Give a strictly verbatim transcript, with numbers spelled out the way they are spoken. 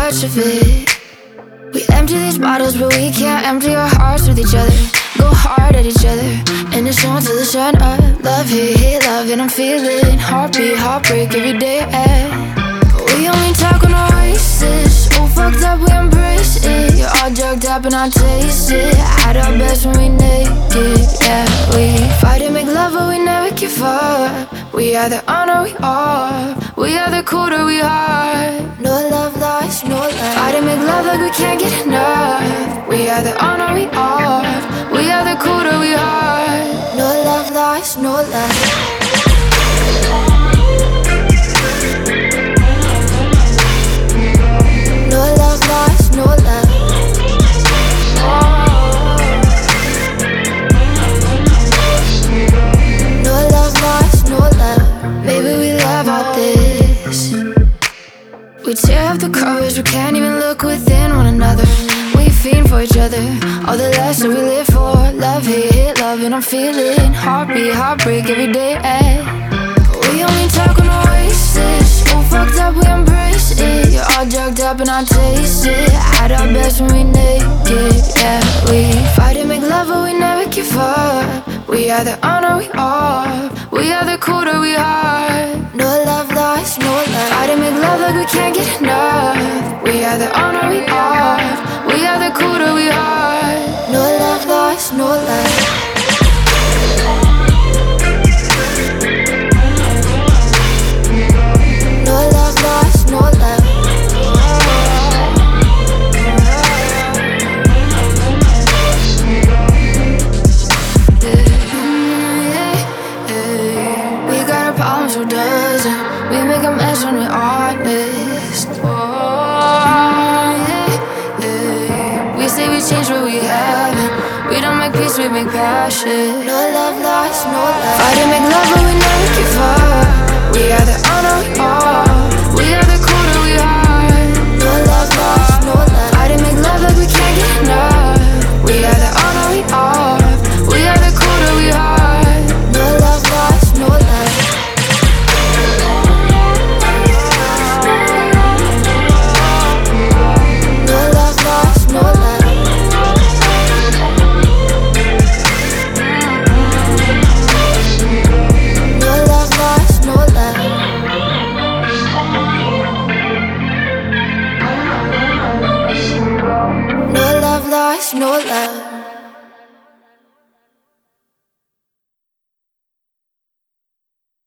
much of it. We empty these bottles, but we can't empty our hearts with each other. Go hard at each other, and it's on till the sun up. Love, hate, hate, love, and I'm feeling heartbeat, heartbreak every day. We only talk on oasis, all fucked up, we embrace it. You're all drugged up and I taste it. At our best when we naked, yeah. We fight and make love, but we never give up. We either on or we off. We either cold or we hard. No love lost, no love. Fight and make love like we can't get enough. We either on or we off. We either cold or we hard. No love lost, no love. No love. No love lost, no love. Maybe we love all this. We tear up the covers, we can't even look within one another. We fiend for each other, all the lives that we live for. Love, hate, hate, love, and I'm feeling heartbeat, heartbreak every day. We only talk on oasis, all fucked up, we embrace it. You're all drugged up and I taste it. At our best when we naked, yeah. We fight and make love, but we never give up. We either on or we off. We either cold or we hard. No love lost, no love. Fight and make love like we can't get enough. We either on or we off. We either cold or we hard. No love lost, no love. No love. We got our problems, who doesn't? We make a mess when we're honest. Oh, yeah, yeah. We say we change, but we haven't. We don't make peace, we make passion. No love lost, no love. Fight and make love, but we never give up. We either on or we off.